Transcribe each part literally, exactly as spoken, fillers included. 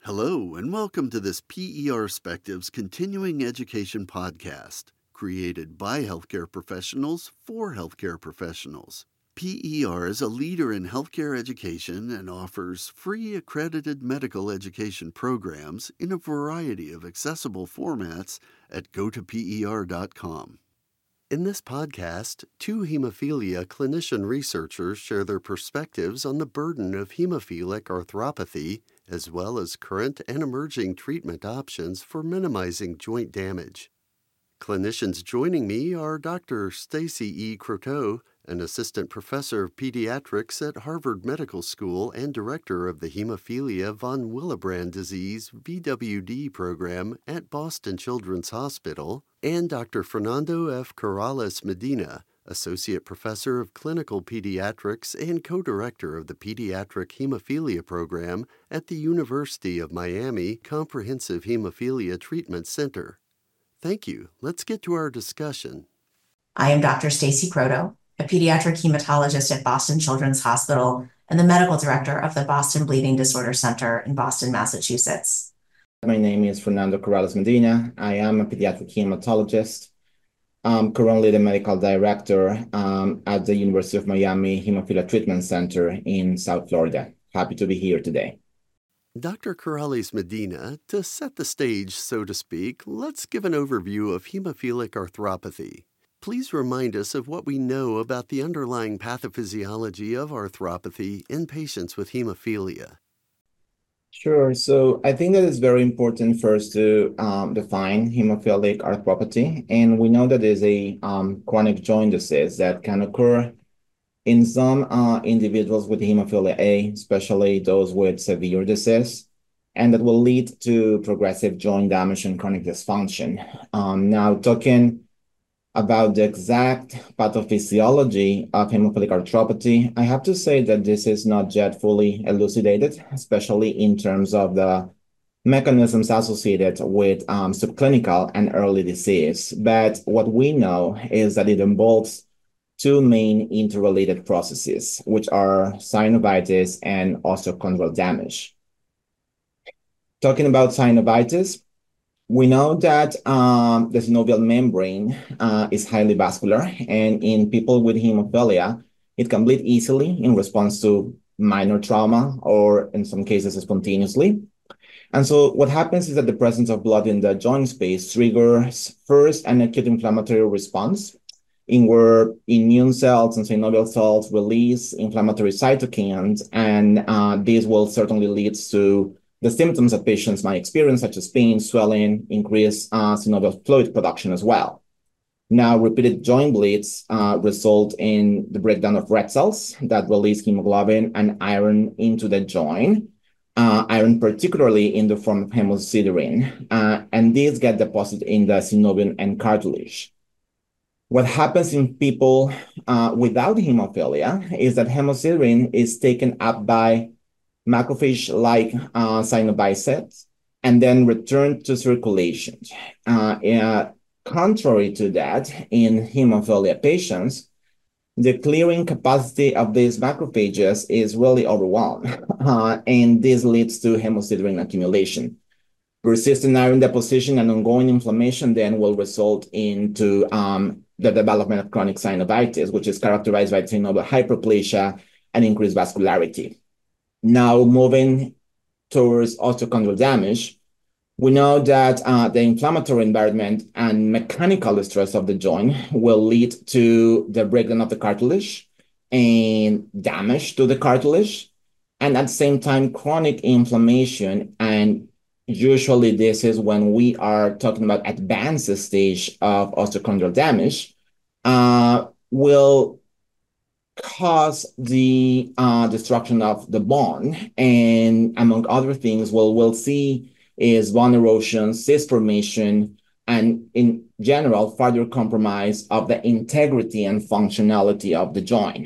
Hello, and welcome to this P E R Spectives Continuing Education Podcast, created by healthcare professionals for healthcare professionals. P E R is a leader in healthcare education and offers free accredited medical education programs in a variety of accessible formats at go to P E R dot com. In this podcast, two hemophilia clinician researchers share their perspectives on the burden of hemophilic arthropathy, as well as current and emerging treatment options for minimizing joint damage. Clinicians joining me are Doctor Stacy E. Croteau, an assistant professor of pediatrics at Harvard Medical School and director of the Hemophilia von Willebrand Disease V W D program at Boston Children's Hospital, and Doctor Fernando F. Corrales Medina, associate professor of clinical pediatrics and co-director of the Pediatric Hemophilia program at the University of Miami Comprehensive Hemophilia Treatment Center. Thank you. Let's get to our discussion. I am Doctor Stacy Croteau, a pediatric hematologist at Boston Children's Hospital and the medical director of the Boston Bleeding Disorder Center in Boston, Massachusetts. My name is Fernando Corrales Medina. I am a pediatric hematologist. I'm currently the medical director um, at the University of Miami Hemophilia Treatment Center in South Florida. Happy to be here today. Doctor Corrales Medina, to set the stage, so to speak, let's give an overview of hemophilic arthropathy. Please remind us of what we know about the underlying pathophysiology of arthropathy in patients with hemophilia. Sure. So I think that it's very important first to um, define hemophilic arthropathy. And we know that there's a um, chronic joint disease that can occur in some uh, individuals with hemophilia A, especially those with severe disease, and that will lead to progressive joint damage and chronic dysfunction. Um, now, talking about the exact pathophysiology of hemophilic arthropathy, I have to say that this is not yet fully elucidated, especially in terms of the mechanisms associated with um, subclinical and early disease. But what we know is that it involves two main interrelated processes, which are synovitis and osteochondral damage. Talking about synovitis, we know that um, the synovial membrane uh, is highly vascular, and in people with hemophilia, it can bleed easily in response to minor trauma or in some cases spontaneously. And so what happens is that the presence of blood in the joint space triggers first an acute inflammatory response in where immune cells and synovial cells release inflammatory cytokines, and uh, this will certainly lead to the symptoms that patients might experience, such as pain, swelling, increased uh, synovial fluid production as well. Now, repeated joint bleeds uh, result in the breakdown of red cells that release hemoglobin and iron into the joint, uh, iron particularly in the form of hemosiderin, uh, and these get deposited in the synovium and cartilage. What happens in people uh, without hemophilia is that hemosiderin is taken up by macrophage-like uh, synovitis and then returned to circulation. Uh, uh, contrary to that, in hemophilia patients, the clearing capacity of these macrophages is really overwhelmed, uh, and this leads to hemosiderin accumulation. Persistent iron deposition and ongoing inflammation then will result into um, the development of chronic synovitis, which is characterized by synovial hyperplasia and increased vascularity. Now, moving towards osteochondral damage, we know that uh, the inflammatory environment and mechanical stress of the joint will lead to the breakdown of the cartilage and damage to the cartilage, and at the same time, chronic inflammation. And usually this is when we are talking about advanced stage of osteochondral damage, uh, will cause the uh, destruction of the bone. And among other things, what we'll see is bone erosion, cyst formation, and in general, further compromise of the integrity and functionality of the joint.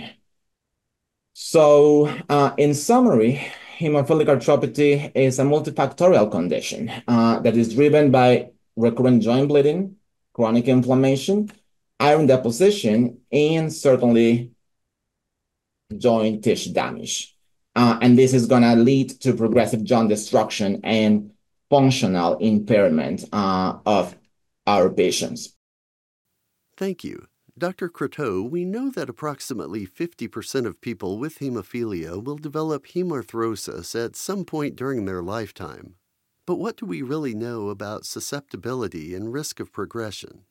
So uh, in summary, hemophilic arthropathy is a multifactorial condition uh, that is driven by recurrent joint bleeding, chronic inflammation, iron deposition, and certainly joint tissue damage. Uh, and this is going to lead to progressive joint destruction and functional impairment uh, of our patients. Thank you. Doctor Croteau, we know that approximately fifty percent of people with hemophilia will develop hemarthrosis at some point during their lifetime. But what do we really know about susceptibility and risk of progression?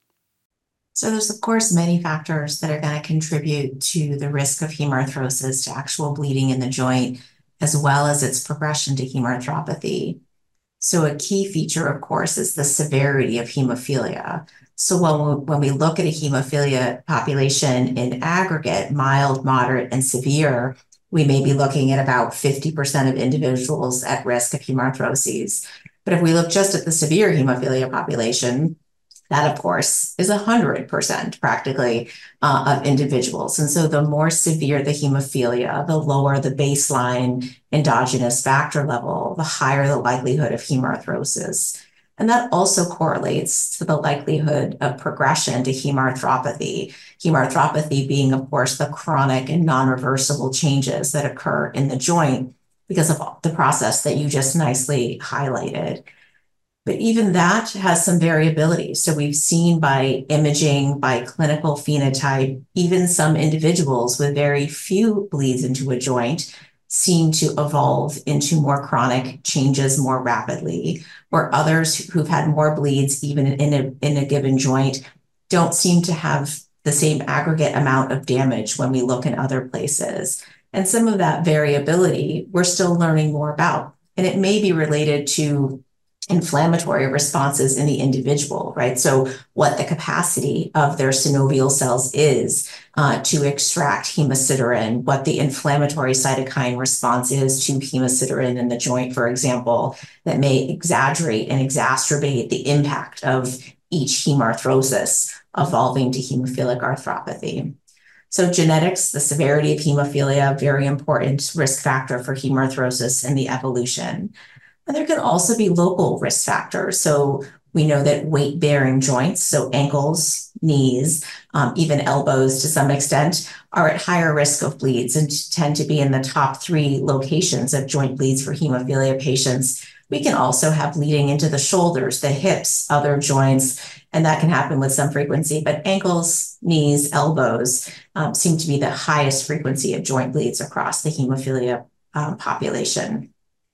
So there's, of course, many factors that are going to contribute to the risk of hemarthrosis, to actual bleeding in the joint, as well as its progression to hemarthropathy. So a key feature, of course, is the severity of hemophilia. So when we, when we look at a hemophilia population in aggregate, mild, moderate, and severe, we may be looking at about fifty percent of individuals at risk of hemarthroses. But if we look just at the severe hemophilia population, that, of course, is one hundred percent practically uh, of individuals. And so the more severe the hemophilia, the lower the baseline endogenous factor level, the higher the likelihood of hemarthrosis. And that also correlates to the likelihood of progression to hemarthropathy. Hemarthropathy being, of course, the chronic and non-reversible changes that occur in the joint because of the process that you just nicely highlighted. But even that has some variability. So we've seen by imaging, by clinical phenotype, even some individuals with very few bleeds into a joint seem to evolve into more chronic changes more rapidly, or others who've had more bleeds even in a, in a given joint don't seem to have the same aggregate amount of damage when we look in other places. And some of that variability we're still learning more about. And it may be related to inflammatory responses in the individual, right? So what the capacity of their synovial cells is uh, to extract hemosiderin, what the inflammatory cytokine response is to hemosiderin in the joint, for example, that may exaggerate and exacerbate the impact of each hemarthrosis evolving to hemophilic arthropathy. So genetics, the severity of hemophilia, very important risk factor for hemarthrosis and the evolution. And there can also be local risk factors. So we know that weight-bearing joints, so ankles, knees, um, even elbows to some extent, are at higher risk of bleeds and tend to be in the top three locations of joint bleeds for hemophilia patients. We can also have bleeding into the shoulders, the hips, other joints, and that can happen with some frequency. But ankles, knees, elbows um, seem to be the highest frequency of joint bleeds across the hemophilia um, population.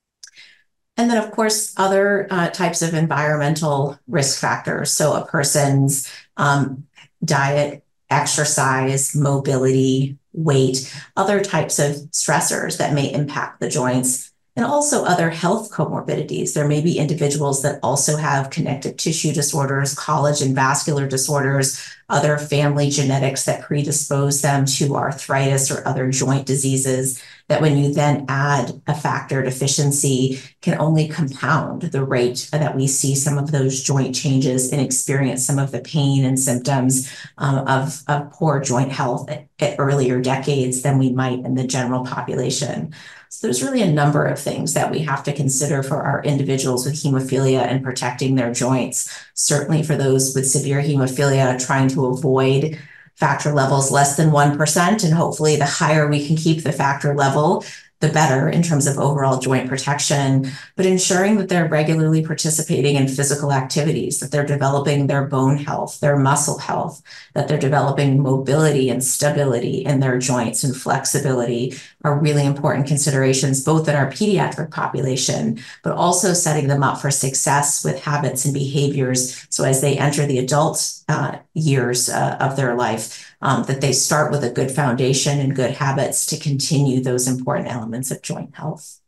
And then, of course, other uh, types of environmental risk factors. So a person's um, diet, exercise, mobility, weight, other types of stressors that may impact the joints, and also other health comorbidities. There may be individuals that also have connective tissue disorders, collagen vascular disorders, other family genetics that predispose them to arthritis or other joint diseases, that when you then add a factor deficiency can only compound the rate that we see some of those joint changes and experience some of the pain and symptoms um, of, of poor joint health at, at earlier decades than we might in the general population. So there's really a number of things that we have to consider for our individuals with hemophilia and protecting their joints. Certainly for those with severe hemophilia, trying to avoid factor levels less than one percent, and hopefully the higher we can keep the factor level, the better in terms of overall joint protection, but ensuring that they're regularly participating in physical activities, that they're developing their bone health, their muscle health, that they're developing mobility and stability in their joints and flexibility are really important considerations, both in our pediatric population, but also setting them up for success with habits and behaviors. So as they enter the adult uh, years uh, of their life, Um, that they start with a good foundation and good habits to continue those important elements of joint health.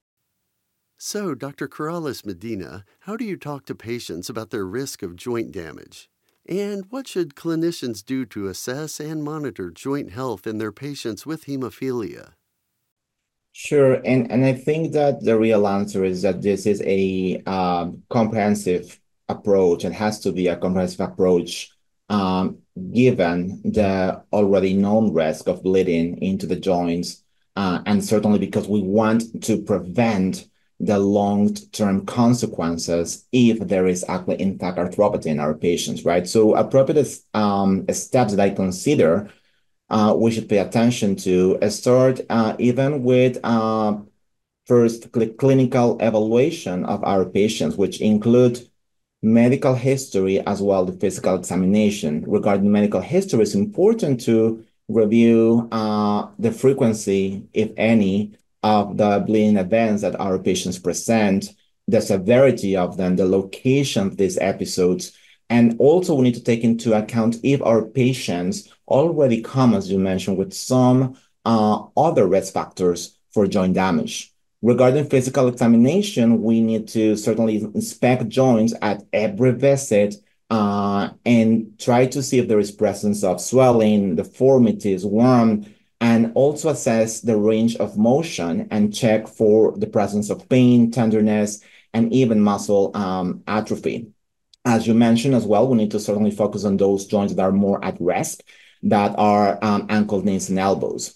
So, Doctor Corrales Medina, how do you talk to patients about their risk of joint damage? And what should clinicians do to assess and monitor joint health in their patients with hemophilia? Sure, and, and I think that the real answer is that this is a um, comprehensive approach. It has to be a comprehensive approach um, given the already known risk of bleeding into the joints, uh, and certainly because we want to prevent the long-term consequences if there is actually, in fact, arthropathy in our patients, right? So appropriate um, steps that I consider uh, we should pay attention to. Uh, start uh, even with uh, first cl clinical evaluation of our patients, which include medical history as well the physical examination. Regarding medical history, it's important to review uh, the frequency, if any, of the bleeding events that our patients present, the severity of them, the location of these episodes. And also we need to take into account if our patients already come, as you mentioned, with some uh, other risk factors for joint damage. Regarding physical examination, we need to certainly inspect joints at every visit uh, and try to see if there is presence of swelling, deformities, worm, and also assess the range of motion and check for the presence of pain, tenderness, and even muscle um, atrophy. As you mentioned as well, we need to certainly focus on those joints that are more at risk, that are um, ankles, knees, and elbows.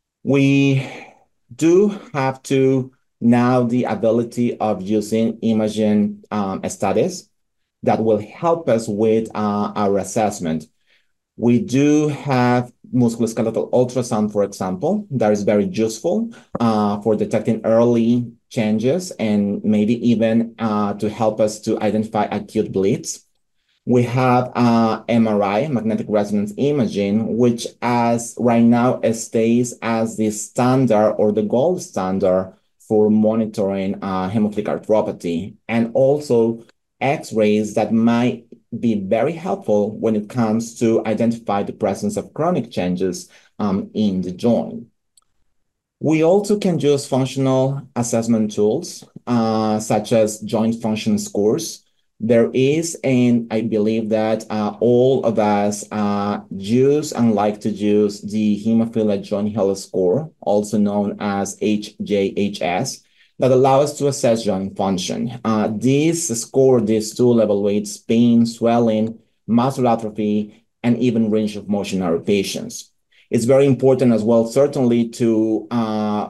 We do have to now the ability of using imaging um, studies that will help us with uh, our assessment. We do have musculoskeletal ultrasound, for example, that is very useful uh, for detecting early changes and maybe even uh, to help us to identify acute bleeds. We have uh, M R I, magnetic resonance imaging, which as right now stays as the standard or the gold standard for monitoring uh, hemophilic arthropathy, and also X-rays that might be very helpful when it comes to identify the presence of chronic changes um, in the joint. We also can use functional assessment tools, uh, such as joint function scores. There is, and I believe that uh, all of us uh, use and like to use the Hemophilia Joint Health Score, also known as H J H S, that allow us to assess joint function. Uh, this score, this tool evaluates pain, swelling, muscle atrophy, and even range of motion in our patients. It's very important as well, certainly, to uh,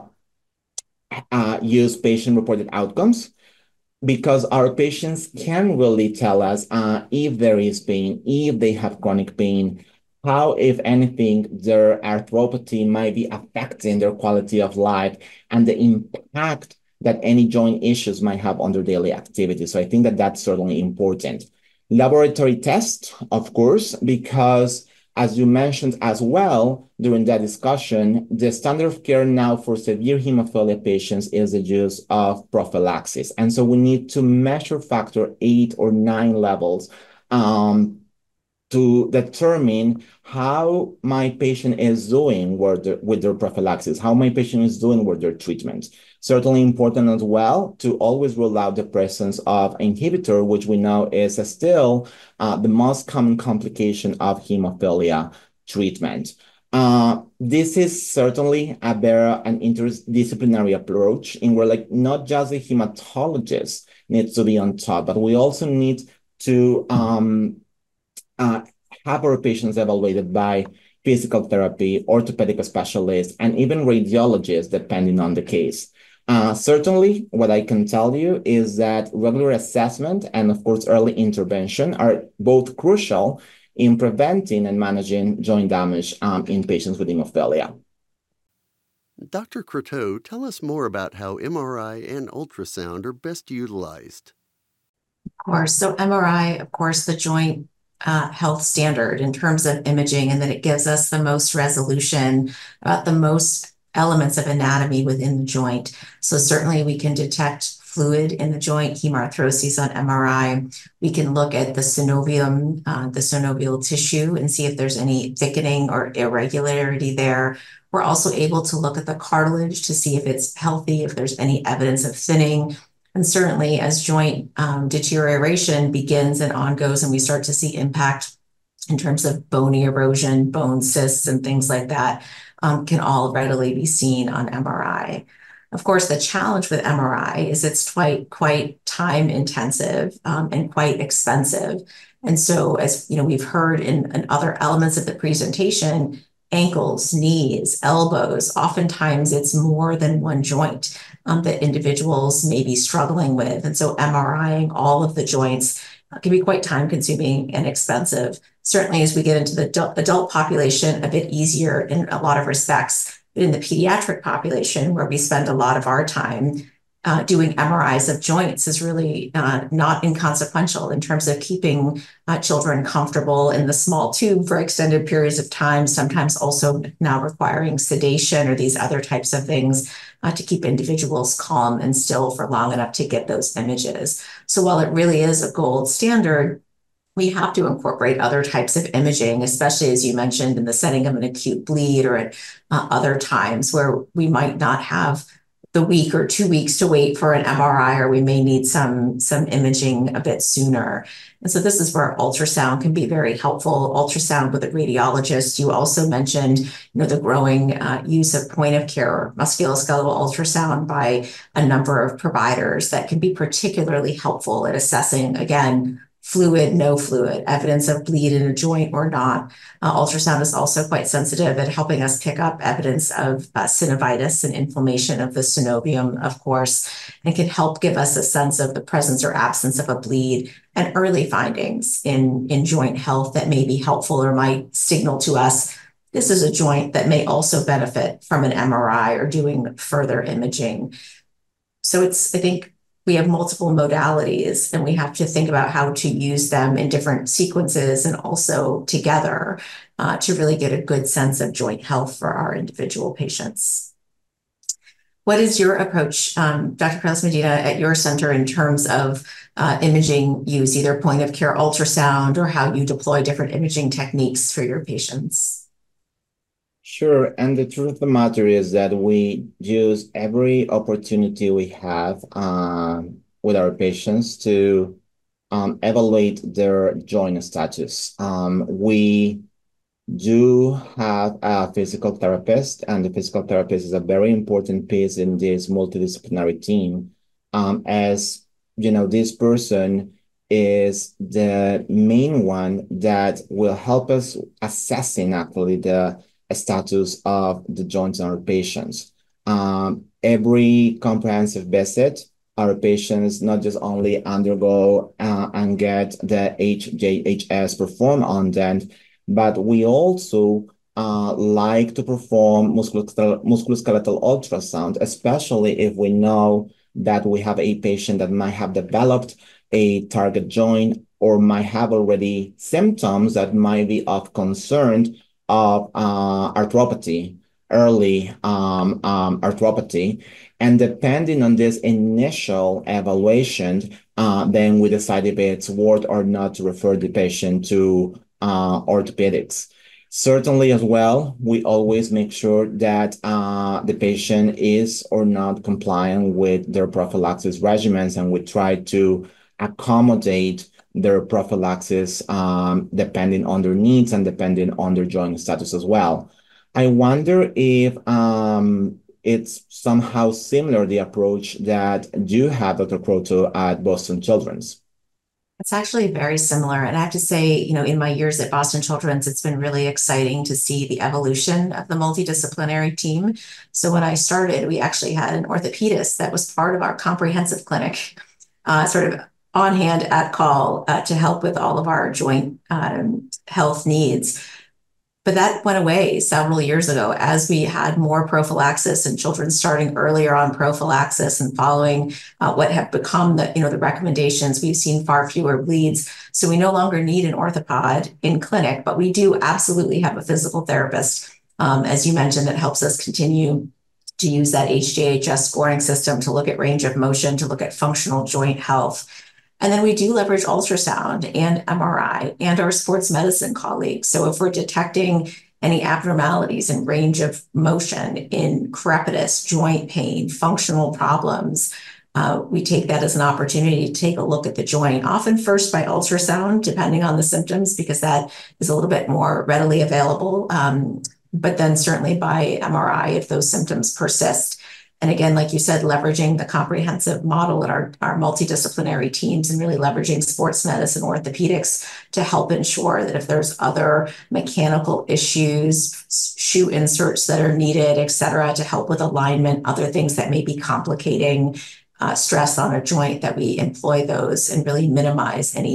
uh, use patient-reported outcomes, because our patients can really tell us uh, if there is pain, if they have chronic pain, how, if anything, their arthropathy might be affecting their quality of life, and the impact that any joint issues might have on their daily activities. So I think that that's certainly important. Laboratory tests, of course, because as you mentioned as well during that discussion, the standard of care now for severe hemophilia patients is the use of prophylaxis. And so we need to measure factor eight or nine levels um, to determine how my patient is doing with their, with their prophylaxis, how my patient is doing with their treatment. Certainly important as well to always rule out the presence of inhibitor, which we know is still uh, the most common complication of hemophilia treatment. Uh, this is certainly a better an interdisciplinary approach in where like not just the hematologist needs to be on top, but we also need to um, uh, have our patients evaluated by physical therapy, orthopedic specialists, and even radiologists, depending on the case. Uh, certainly, what I can tell you is that regular assessment and, of course, early intervention are both crucial in preventing and managing joint damage um, in patients with hemophilia. Doctor Croteau, tell us more about how M R I and ultrasound are best utilized. Of course. So M R I, of course, the joint uh, health standard in terms of imaging, and that it gives us the most resolution about the most elements of anatomy within the joint. So certainly we can detect fluid in the joint, hemarthrosis on M R I. We can look at the synovium, uh, the synovial tissue, and see if there's any thickening or irregularity there. We're also able to look at the cartilage to see if it's healthy, if there's any evidence of thinning. And certainly as joint um, deterioration begins and on goes, and we start to see impact in terms of bony erosion, bone cysts, and things like that, um, can all readily be seen on M R I. Of course, the challenge with M R I is it's quite, quite time intensive um, and quite expensive. And so, as you know, we've heard in, in other elements of the presentation, ankles, knees, elbows, oftentimes it's more than one joint um, that individuals may be struggling with. And so MRIing all of the joints can be quite time consuming and expensive. Certainly as we get into the adult, adult population, a bit easier in a lot of respects. But in the pediatric population, where we spend a lot of our time uh, doing M R Is of joints, is really uh, not inconsequential in terms of keeping uh, children comfortable in the small tube for extended periods of time, sometimes also now requiring sedation or these other types of things uh, to keep individuals calm and still for long enough to get those images. So while it really is a gold standard, we have to incorporate other types of imaging, especially as you mentioned in the setting of an acute bleed or at uh, other times where we might not have the week or two weeks to wait for an M R I, or we may need some, some imaging a bit sooner. And so this is where ultrasound can be very helpful. Ultrasound with a radiologist. You also mentioned, you know, the growing uh, use of point of care musculoskeletal ultrasound by a number of providers that can be particularly helpful at assessing, again, fluid, no fluid, evidence of bleed in a joint or not. Uh, ultrasound is also quite sensitive at helping us pick up evidence of uh, synovitis and inflammation of the synovium, of course, and can help give us a sense of the presence or absence of a bleed and early findings in, in joint health that may be helpful or might signal to us this is a joint that may also benefit from an M R I or doing further imaging. So it's, I think, we have multiple modalities and we have to think about how to use them in different sequences and also together uh, to really get a good sense of joint health for our individual patients. What is your approach, um, Doctor Perales-Medina, at your center in terms of uh, imaging use, either point of care ultrasound or how you deploy different imaging techniques for your patients? Sure. And the truth of the matter is that we use every opportunity we have um, with our patients to um, evaluate their joint status. Um, we do have a physical therapist, and the physical therapist is a very important piece in this multidisciplinary team. Um, as you know, this person is the main one that will help us assessing actually the status of the joints in our patients. Um, every comprehensive visit, our patients not just only undergo uh, and get the H J H S performed on them, but we also uh, like to perform musculoskeletal, musculoskeletal ultrasound, especially if we know that we have a patient that might have developed a target joint or might have already symptoms that might be of concern of uh, arthropathy, early um, um, arthropathy. And depending on this initial evaluation, uh, then we decide if it's worth or not to refer the patient to uh, orthopedics. Certainly as well, we always make sure that uh, the patient is or not compliant with their prophylaxis regimens, and we try to accommodate their prophylaxis um, depending on their needs and depending on their joint status as well. I wonder if um, it's somehow similar, the approach that you have, Doctor Croteau, at Boston Children's. It's actually very similar. And I have to say, you know, in my years at Boston Children's, it's been really exciting to see the evolution of the multidisciplinary team. So when I started, we actually had an orthopedist that was part of our comprehensive clinic, uh, sort of on hand at call uh, to help with all of our joint um, health needs. But that went away several years ago as we had more prophylaxis and children starting earlier on prophylaxis and following uh, what have become the, you know, the recommendations. We've seen far fewer bleeds. So we no longer need an orthopod in clinic, but we do absolutely have a physical therapist, um, as you mentioned, that helps us continue to use that H J H S scoring system to look at range of motion, to look at functional joint health. And then we do leverage ultrasound and M R I and our sports medicine colleagues. So if we're detecting any abnormalities in range of motion, in crepitus, joint pain, functional problems, uh, we take that as an opportunity to take a look at the joint, often first by ultrasound, depending on the symptoms, because that is a little bit more readily available, um, but then certainly by M R I if those symptoms persist. And again, like you said, leveraging the comprehensive model at our, our multidisciplinary teams and really leveraging sports medicine, orthopedics to help ensure that if there's other mechanical issues, shoe inserts that are needed, et cetera, to help with alignment, other things that may be complicating uh, stress on a joint, that we employ those and really minimize any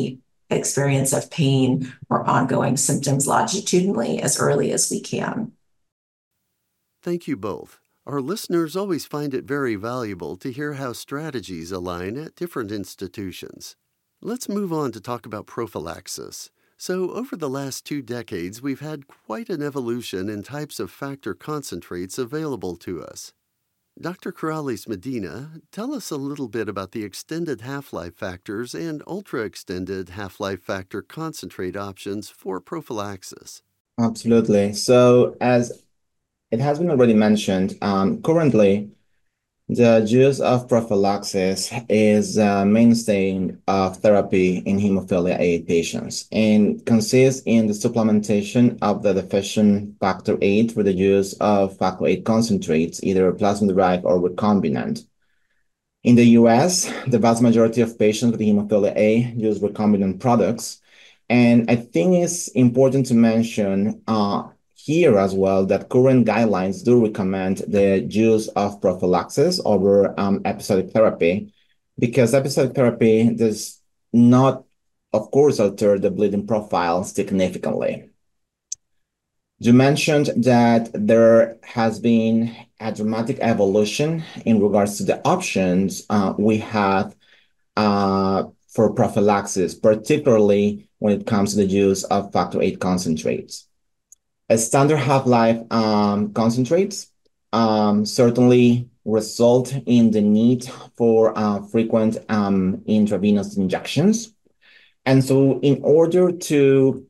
experience of pain or ongoing symptoms longitudinally as early as we can. Thank you both. Our listeners always find it very valuable to hear how strategies align at different institutions. Let's move on to talk about prophylaxis. So, over the last two decades, we've had quite an evolution in types of factor concentrates available to us. Doctor Corrales-Medina, tell us a little bit about the extended half-life factors and ultra-extended half-life factor concentrate options for prophylaxis. Absolutely. So, as it has been already mentioned, um, currently, the use of prophylaxis is a mainstay of therapy in hemophilia A patients and consists in the supplementation of the deficient factor eight with the use of factor eight concentrates, either plasma-derived or recombinant. In the U S, the vast majority of patients with hemophilia A use recombinant products. And I think it's important to mention uh, here as well that current guidelines do recommend the use of prophylaxis over um, episodic therapy, because episodic therapy does not, of course, alter the bleeding profile significantly. You mentioned that there has been a dramatic evolution in regards to the options uh, we have uh, for prophylaxis, particularly when it comes to the use of factor eight concentrates. A standard half-life um, concentrates um, certainly result in the need for uh, frequent um, intravenous injections. And so in order to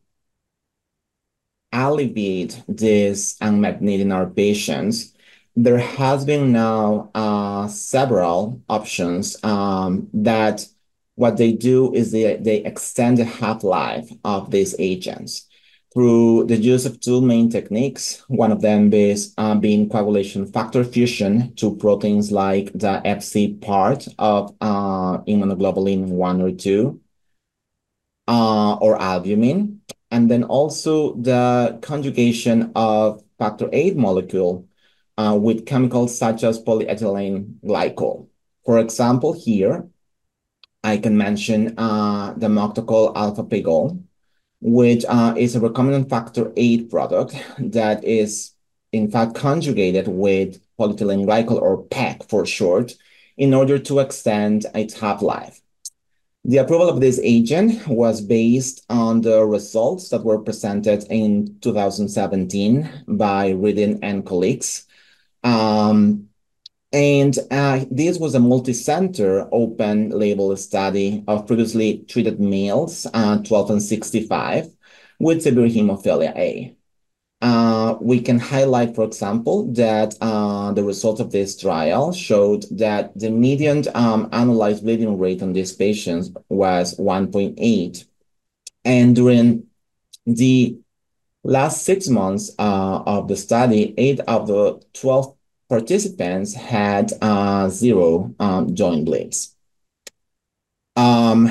alleviate this unmet need in our patients, there has been now uh, several options um, that what they do is they, they extend the half-life of these agents through the use of two main techniques, one of them is uh, being coagulation factor fusion to proteins like the F C part of uh, immunoglobulin one or two, uh, or albumin, and then also the conjugation of factor eight molecule uh, with chemicals such as polyethylene glycol. For example, here, I can mention uh, the Moctocol alpha-pegol, which uh, is a recombinant factor eight product that is, in fact, conjugated with polyethylene glycol, or P E G for short, in order to extend its half-life. The approval of this agent was based on the results that were presented in two thousand seventeen by Ridin and colleagues. Um, And uh, this was a multi-center open label study of previously treated males, uh, twelve and sixty-five, with severe hemophilia A. Uh, we can highlight, for example, that uh, the results of this trial showed that the median um, annualized bleeding rate on these patients was one point eight. And during the last six months uh, of the study, eight of the twelve participants had uh, zero um, joint bleeds. Um,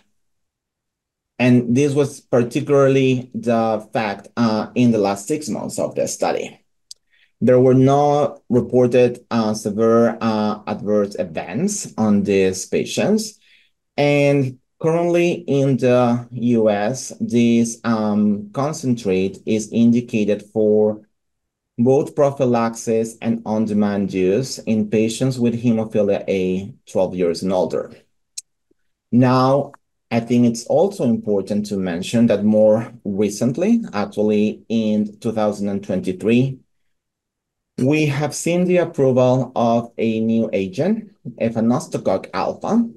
and this was particularly the fact uh, in the last six months of the study. There were no reported uh, severe uh, adverse events on these patients. And currently in the U S, this um, concentrate is indicated for both prophylaxis and on-demand use in patients with hemophilia A twelve years and older. Now, I think it's also important to mention that more recently, actually in two thousand twenty-three, we have seen the approval of a new agent, efanesoctocog alfa,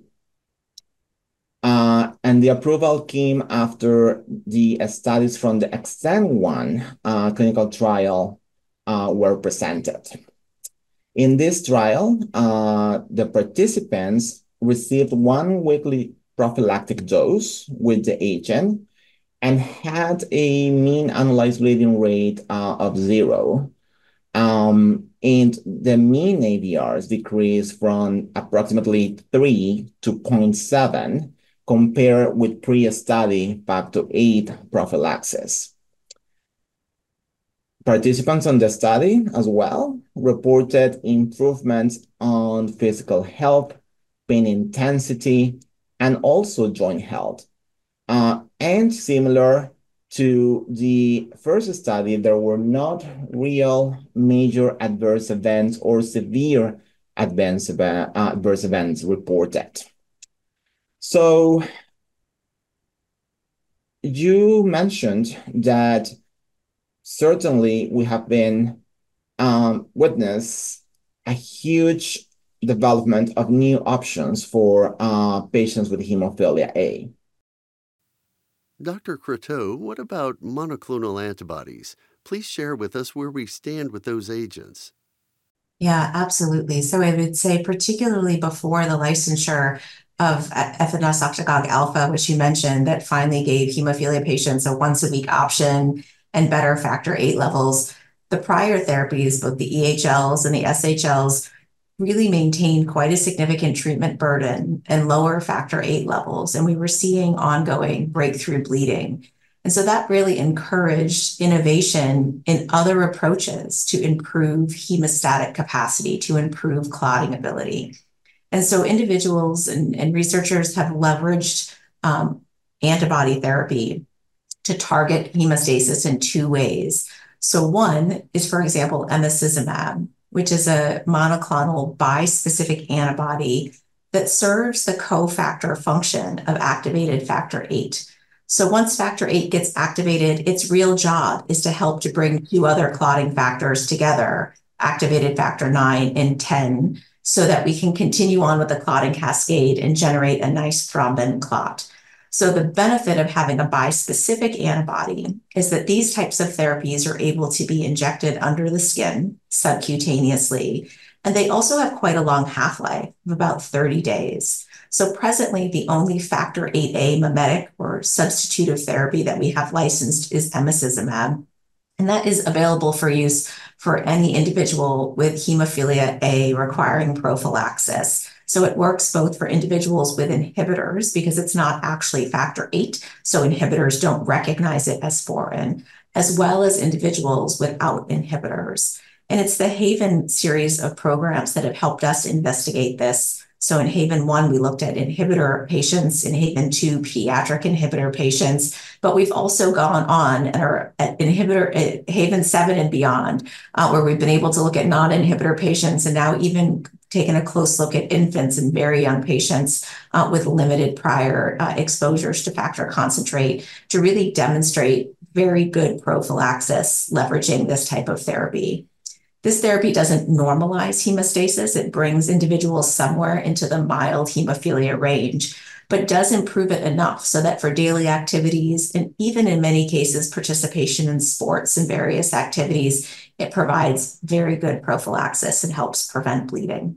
uh, and the approval came after the studies from the EXTEND one uh, clinical trial Uh, were presented. In this trial, uh, the participants received one weekly prophylactic dose with the agent and had a mean annualized bleeding rate uh, of zero. Um, and the mean A B Rs decreased from approximately three to zero point seven compared with pre-study factor eight prophylaxis. Participants on the study as well reported improvements on physical health, pain intensity, and also joint health. Uh, and similar to the first study, there were not real major adverse events or severe adverse, uh, adverse events reported. So you mentioned that certainly we have been um, witness a huge development of new options for uh, patients with hemophilia A. Doctor Croteau, what about monoclonal antibodies? Please share with us where we stand with those agents. Yeah, absolutely. So I would say particularly before the licensure of efanesoctocog alpha, which you mentioned, that finally gave hemophilia patients a once-a-week option and better factor eight levels, the prior therapies, both the E H Ls and the S H Ls, really maintained quite a significant treatment burden and lower factor eight levels. And we were seeing ongoing breakthrough bleeding. And so that really encouraged innovation in other approaches to improve hemostatic capacity, to improve clotting ability. And so individuals and, and researchers have leveraged um, antibody therapy to target hemostasis in two ways. So one is, for example, emicizumab, which is a monoclonal bispecific antibody that serves the cofactor function of activated factor eight. So once factor eight gets activated, its real job is to help to bring two other clotting factors together, activated factor nine and ten, so that we can continue on with the clotting cascade and generate a nice thrombin clot. So the benefit of having a bispecific antibody is that these types of therapies are able to be injected under the skin subcutaneously, and they also have quite a long half-life of about thirty days. So presently, the only factor eight A mimetic or substitutive therapy that we have licensed is emicizumab, and that is available for use for any individual with hemophilia A requiring prophylaxis. So it works both for individuals with inhibitors because it's not actually factor eight, so inhibitors don't recognize it as foreign, as well as individuals without inhibitors. And it's the HAVEN series of programs that have helped us investigate this. So in HAVEN one, we looked at inhibitor patients, in HAVEN two, pediatric inhibitor patients, but we've also gone on and are at inhibitor, at HAVEN seven and beyond, uh, where we've been able to look at non-inhibitor patients and now even taken a close look at infants and very young patients uh, with limited prior uh, exposures to factor concentrate to really demonstrate very good prophylaxis leveraging this type of therapy. This therapy doesn't normalize hemostasis. It brings individuals somewhere into the mild hemophilia range, but does improve it enough so that for daily activities, and even in many cases, participation in sports and various activities, it provides very good prophylaxis and helps prevent bleeding.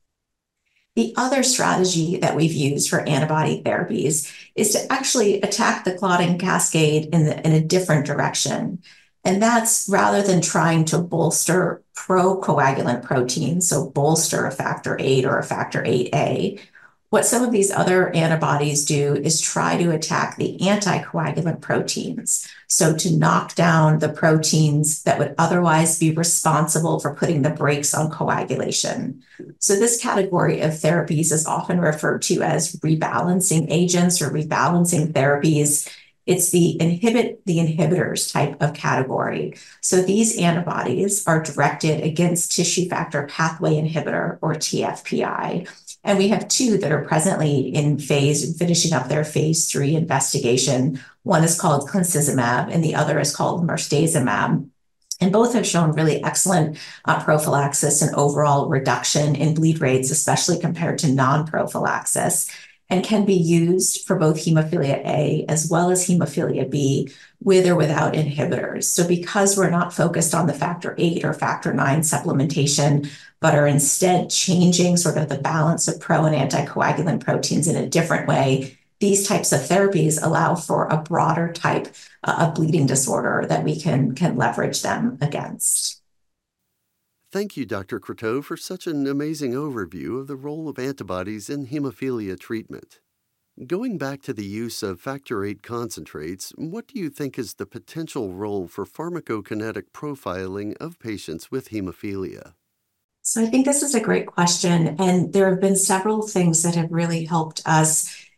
The other strategy that we've used for antibody therapies is to actually attack the clotting cascade in, the, in a different direction. And that's rather than trying to bolster procoagulant proteins, so bolster a factor eight or a factor eight A, what some of these other antibodies do is try to attack the anticoagulant proteins. So to knock down the proteins that would otherwise be responsible for putting the brakes on coagulation. So this category of therapies is often referred to as rebalancing agents or rebalancing therapies. It's the inhibit the inhibitors type of category. So these antibodies are directed against tissue factor pathway inhibitor or T F P I. And we have two that are presently in phase, finishing up their phase three investigation. One is called clazizumab and the other is called marstezumab. And both have shown really excellent uh, prophylaxis and overall reduction in bleed rates, especially compared to non-prophylaxis, and can be used for both hemophilia A as well as hemophilia B with or without inhibitors. So because we're not focused on the factor eight or factor nine supplementation, but are instead changing sort of the balance of pro and anticoagulant proteins in a different way, these types of therapies allow for a broader type uh, of bleeding disorder that we can, can leverage them against. Thank you, Doctor Croteau, for such an amazing overview of the role of antibodies in hemophilia treatment. Going back to the use of factor eight concentrates, what do you think is the potential role for pharmacokinetic profiling of patients with hemophilia? So I think this is a great question, and there have been several things that have really helped us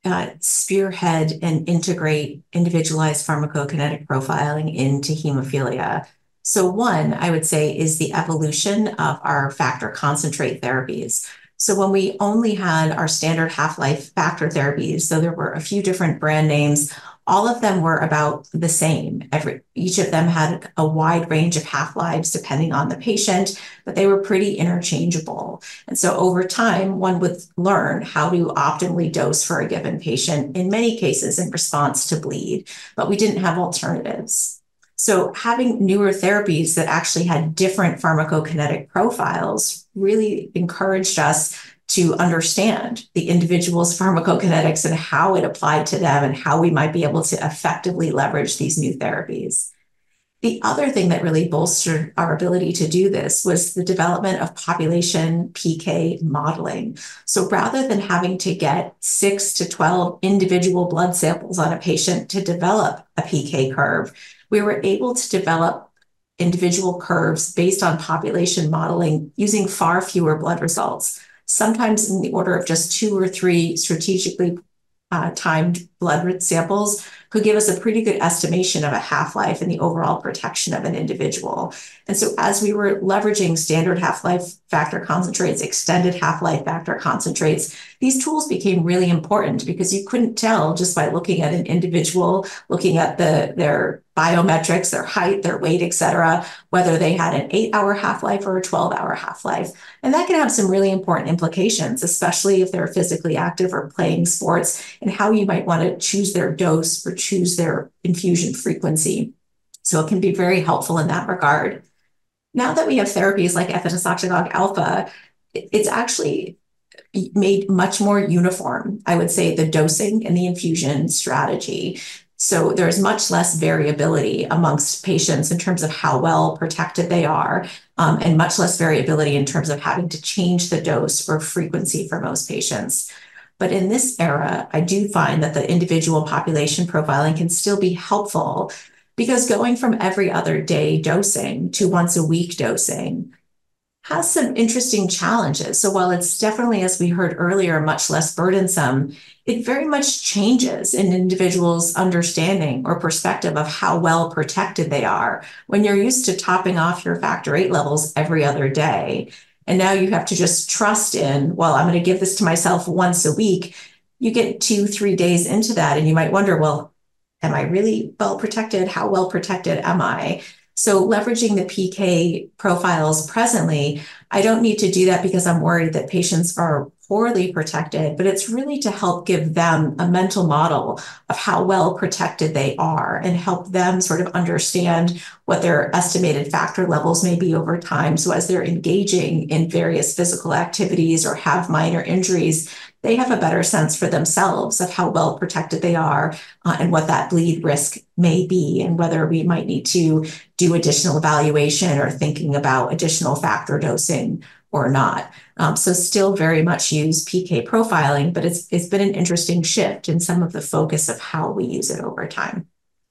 uh, spearhead and integrate individualized pharmacokinetic profiling into hemophilia. So one, I would say, is the evolution of our factor concentrate therapies. So when we only had our standard half-life factor therapies, so there were a few different brand names, all of them were about the same. Every, each of them had a wide range of half-lives depending on the patient, but they were pretty interchangeable. And so over time, one would learn how to optimally dose for a given patient, in many cases in response to bleed, but we didn't have alternatives. So having newer therapies that actually had different pharmacokinetic profiles really encouraged us to understand the individual's pharmacokinetics and how it applied to them and how we might be able to effectively leverage these new therapies. The other thing that really bolstered our ability to do this was the development of population P K modeling. So rather than having to get six to twelve individual blood samples on a patient to develop a P K curve, we were able to develop individual curves based on population modeling using far fewer blood results, sometimes in the order of just two or three strategically uh, timed blood samples could give us a pretty good estimation of a half-life and the overall protection of an individual. And so as we were leveraging standard half-life factor concentrates, extended half-life factor concentrates, these tools became really important because you couldn't tell just by looking at an individual, looking at the their biometrics, their height, their weight, et cetera, whether they had an eight-hour half-life or a twelve-hour half-life. And that can have some really important implications, especially if they're physically active or playing sports, and how you might want to choose their dose or choose their infusion frequency. So it can be very helpful in that regard. Now that we have therapies like efanesoctocog alpha, it's actually made much more uniform, I would say, the dosing and the infusion strategy. So there's much less variability amongst patients in terms of how well protected they are, um, and much less variability in terms of having to change the dose or frequency for most patients. But in this era, I do find that the individual population profiling can still be helpful because going from every other day dosing to once a week dosing has some interesting challenges. So while it's definitely, as we heard earlier, much less burdensome, it very much changes an individual's understanding or perspective of how well protected they are. When you're used to topping off your factor eight levels every other day, and now you have to just trust in, well, I'm going to give this to myself once a week, you get two, three days into that, and you might wonder, well, am I really well protected? How well protected am I? So leveraging the P K profiles presently, I don't need to do that because I'm worried that patients are poorly protected, but it's really to help give them a mental model of how well protected they are and help them sort of understand what their estimated factor levels may be over time. So as they're engaging in various physical activities or have minor injuries, they have a better sense for themselves of how well protected they are uh, and what that bleed risk may be and whether we might need to do additional evaluation or thinking about additional factor dosing or not. Um, so still very much use P K profiling, but it's it's been an interesting shift in some of the focus of how we use it over time.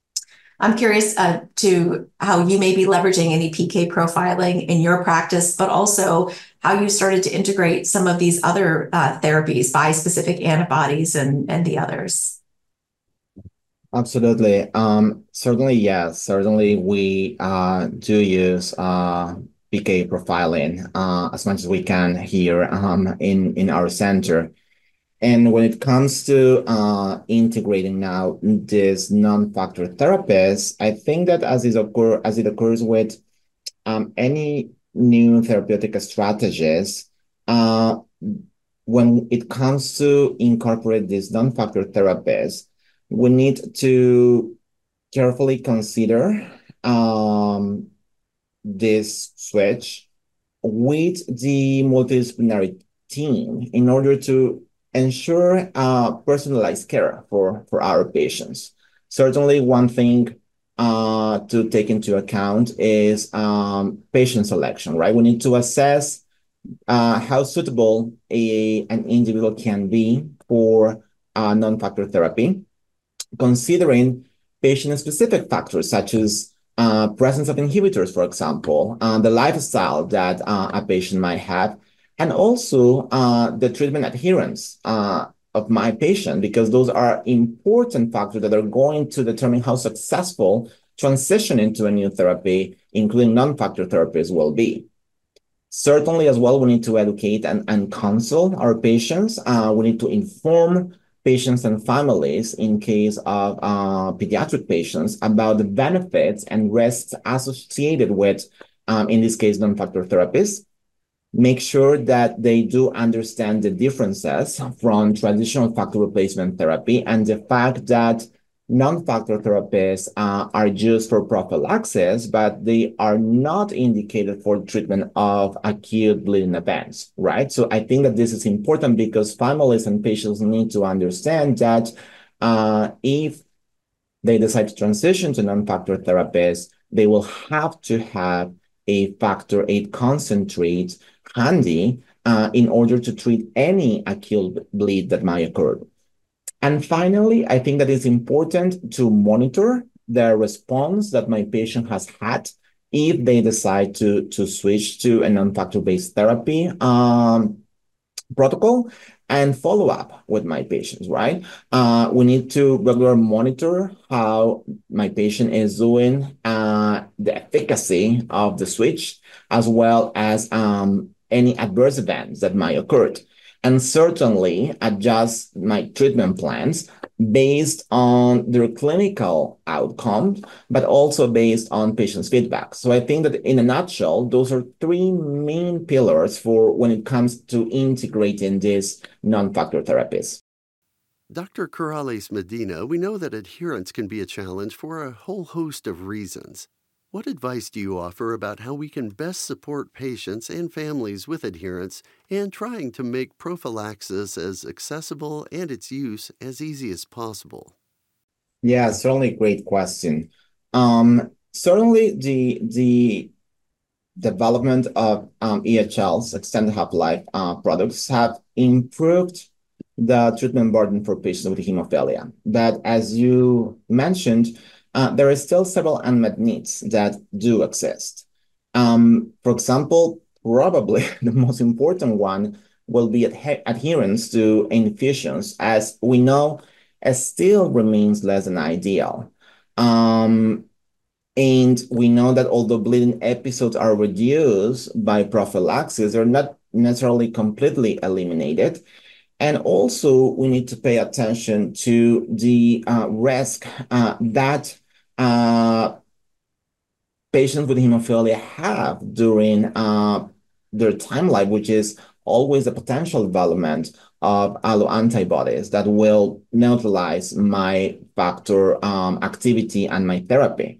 I'm curious uh, to how you may be leveraging any P K profiling in your practice, but also how you started to integrate some of these other uh, therapies, bispecific antibodies and, and the others. Absolutely. Um, certainly, yes. Certainly, we uh, do use uh, P K profiling uh, as much as we can here um, in, in our center. And when it comes to uh, integrating now this non-factor therapies, I think that as is occur as it occurs with um, any new therapeutic strategies, uh, when it comes to incorporate these non-factor therapies, we need to carefully consider um, this switch with the multidisciplinary team in order to ensure uh, personalized care for, for our patients. Certainly, one thing uh, to take into account is um, patient selection, right? We need to assess uh, how suitable a, an individual can be for uh, non-factor therapy, considering patient-specific factors such as uh, presence of inhibitors, for example, uh, the lifestyle that uh, a patient might have, and also uh, the treatment adherence. Uh, of my patient, because those are important factors that are going to determine how successful transition into a new therapy, including non-factor therapies, will be. Certainly, as well, we need to educate and, and counsel our patients. Uh, we need to inform patients and families, in case of uh, pediatric patients, about the benefits and risks associated with, um, in this case, non-factor therapies. Make sure that they do understand the differences from traditional factor replacement therapy and the fact that non-factor therapies uh, are used for prophylaxis, but they are not indicated for treatment of acute bleeding events, right? So I think that this is important because families and patients need to understand that uh, if they decide to transition to non-factor therapies, they will have to have a factor eight concentrate handy uh, in order to treat any acute bleed that might occur. And finally, I think that it's important to monitor the response that my patient has had if they decide to, to switch to a non-factor-based therapy um, protocol and follow up with my patients, right? Uh, we need to regularly monitor how my patient is doing, uh, the efficacy of the switch, as well as um, any adverse events that might occur. And certainly adjust my treatment plans based on their clinical outcome, but also based on patients' feedback. So I think that in a nutshell, those are three main pillars for when it comes to integrating these non-factor therapies. Doctor Corrales Medina, we know that adherence can be a challenge for a whole host of reasons. What advice do you offer about how we can best support patients and families with adherence and trying to make prophylaxis as accessible and its use as easy as possible? Yeah, certainly a great question. Um, certainly the the development of um, E H Ls, extended half-life uh, products, have improved the treatment burden for patients with hemophilia. But as you mentioned, Uh, there are still several unmet needs that do exist. Um, for example, probably the most important one will be adhe adherence to infusions, as we know, it still remains less than ideal. Um, and we know that although bleeding episodes are reduced by prophylaxis, they're not necessarily completely eliminated. And also, we need to pay attention to the uh, risk uh, that uh, patients with hemophilia have during uh, their time life, which is always the potential development of alloantibodies that will neutralize my factor um, activity and my therapy.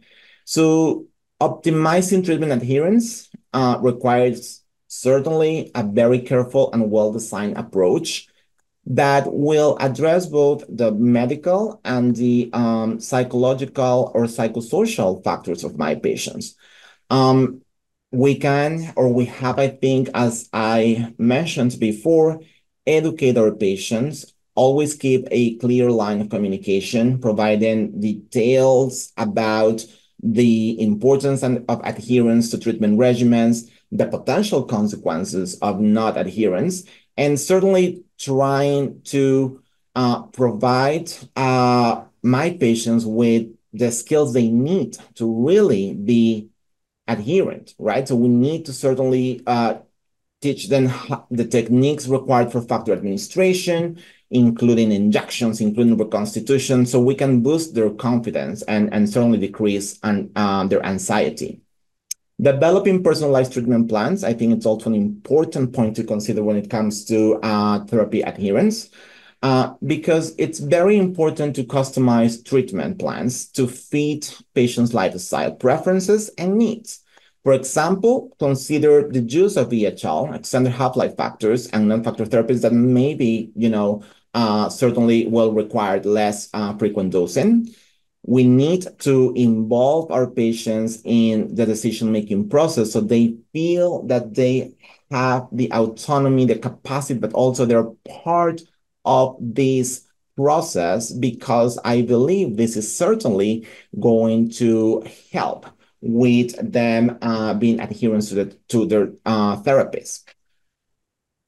So optimizing treatment adherence uh, requires certainly a very careful and well-designed approach that will address both the medical and the um, psychological or psychosocial factors of my patients. Um, we can, or we have, I think, as I mentioned before, educate our patients, always keep a clear line of communication, providing details about the importance and, of adherence to treatment regimens, the potential consequences of not adherence, and certainly trying to uh, provide uh, my patients with the skills they need to really be adherent, right? So we need to certainly uh, teach them the techniques required for factor administration, including injections, including reconstitution, so we can boost their confidence and, and certainly decrease an, um, their anxiety. Developing personalized treatment plans, I think it's also an important point to consider when it comes to uh, therapy adherence, uh, because it's very important to customize treatment plans to fit patients' lifestyle preferences and needs. For example, consider the use of E H L, extended half-life factors, and non-factor therapies that maybe, you know, uh, certainly will require less uh, frequent dosing. We need to involve our patients in the decision-making process so they feel that they have the autonomy, the capacity, but also they're part of this process, because I believe this is certainly going to help with them uh, being adherent to, the, to their uh, therapists.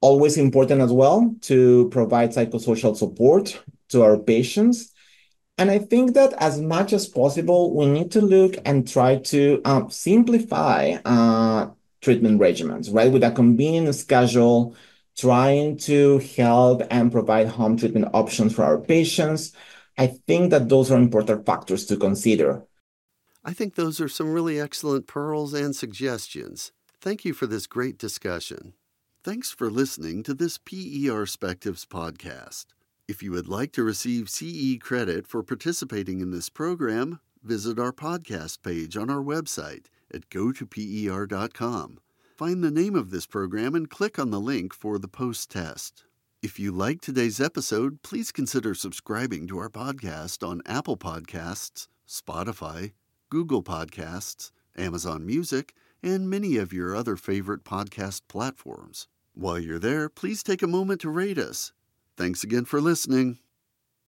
always important as well to provide psychosocial support to our patients. And I think that as much as possible, we need to look and try to um, simplify uh, treatment regimens, right? With a convenient schedule, trying to help and provide home treatment options for our patients. I think that those are important factors to consider. I think those are some really excellent pearls and suggestions. Thank you for this great discussion. Thanks for listening to this P E R Perspectives podcast. If you would like to receive C E credit for participating in this program, visit our podcast page on our website at go to P E R dot com. Find the name of this program and click on the link for the post-test. If you liked today's episode, please consider subscribing to our podcast on Apple Podcasts, Spotify, Google Podcasts, Amazon Music, and many of your other favorite podcast platforms. While you're there, please take a moment to rate us. Thanks again for listening.